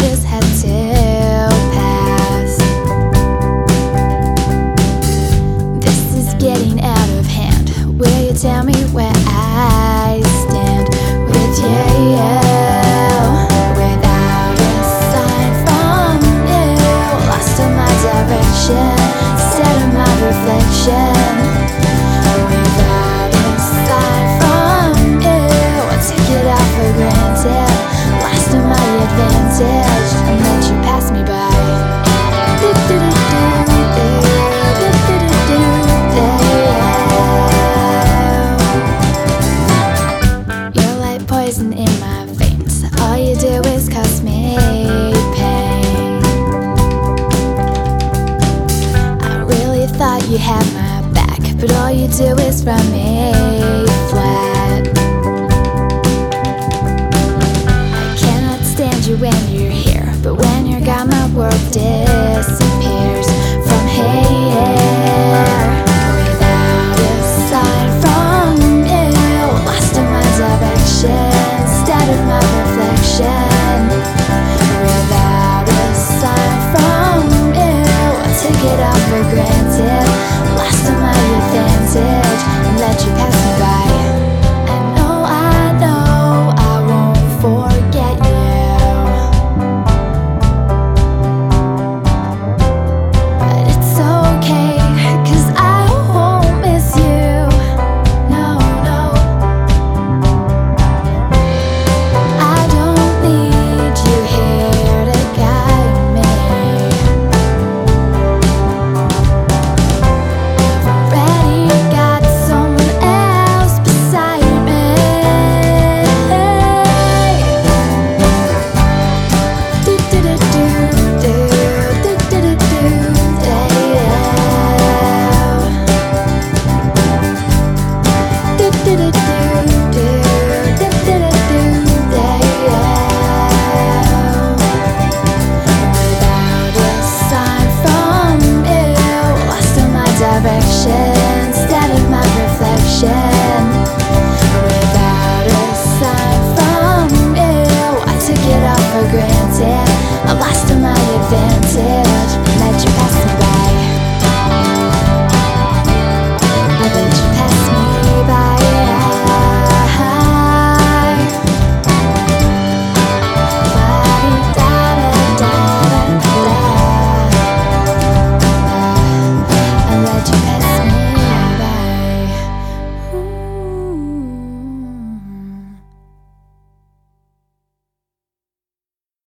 just had to pass. This is getting out of hand. Will you tell me where I stand with you? Without a sign from you, lost in my direction, instead of my reflection. Without a sign from you, I take it all for granted, lost in my advantage, and let you pass me by. You're like poison in my veins. All you do is cause me pain. I really thought you had my back, but all you do is run me flat. I cannot stand you when you're here, but when you're gone my world disappears from here.